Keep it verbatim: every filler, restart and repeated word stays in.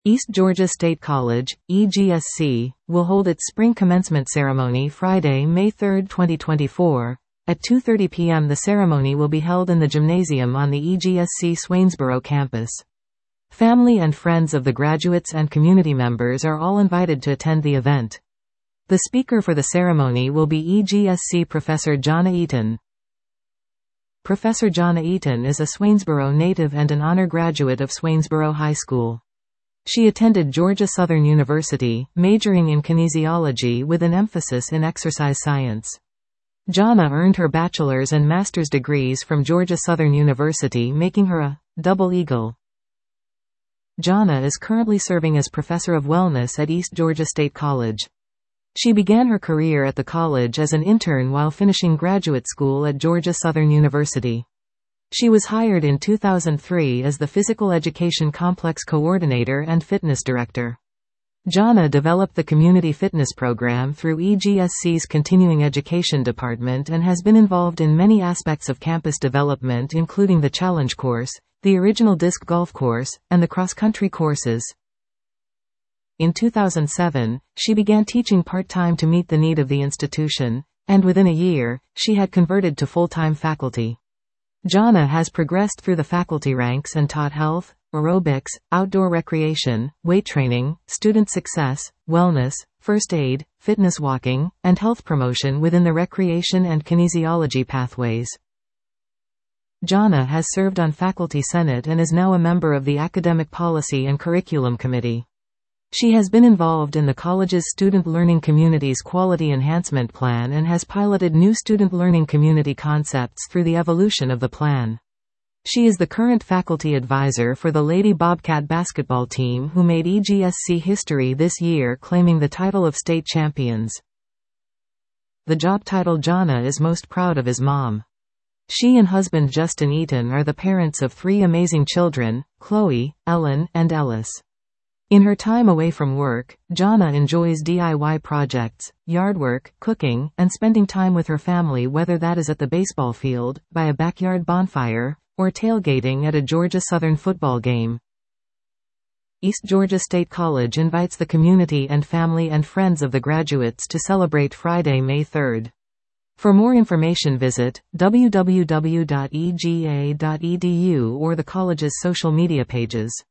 East Georgia State College, E G S C, will hold its spring commencement ceremony Friday, May third, twenty twenty-four. At two thirty p m The ceremony will be held in the gymnasium on the E G S C Swainsboro campus. Family and friends of the graduates and community members are all invited to attend the event. The speaker for the ceremony will be E G S C Professor Jonna Eaton. Professor Jonna Eaton is a Swainsboro native and an honor graduate of Swainsboro High School. She attended Georgia Southern University, majoring in kinesiology with an emphasis in exercise science. Jonna earned her bachelor's and master's degrees from Georgia Southern University, making her a double eagle. Jonna is currently serving as Professor of Wellness at East Georgia State College. She began her career at the college as an intern while finishing graduate school at Georgia Southern University. She was hired in two thousand three as the Physical Education Complex Coordinator and Fitness Director. Jonna developed the Community Fitness Program through E G S C's Continuing Education Department and has been involved in many aspects of campus development, including the Challenge Course, the Original Disc Golf Course, and the cross-country courses. In two thousand seven, she began teaching part-time to meet the need of the institution, and within a year, she had converted to full-time faculty. Jonna has progressed through the faculty ranks and taught health, aerobics, outdoor recreation, weight training, student success, wellness, first aid, fitness walking, and health promotion within the recreation and kinesiology pathways. Jonna has served on Faculty Senate and is now a member of the Academic Policy and Curriculum Committee. She has been involved in the college's Student Learning Communities Quality Enhancement Plan and has piloted new student learning community concepts through the evolution of the plan. She is the current faculty advisor for the Lady Bobcat basketball team, who made E G S C history this year, claiming the title of state champions. The job title Jonna is most proud of is mom. She and husband Justin Eaton are the parents of three amazing children, Chloe, Ellen, and Ellis. In her time away from work, Jonna enjoys D I Y projects, yard work, cooking, and spending time with her family, whether that is at the baseball field, by a backyard bonfire, or tailgating at a Georgia Southern football game. East Georgia State College invites the community and family and friends of the graduates to celebrate Friday, May third. For more information, visit w w w dot e g a dot e d u or the college's social media pages.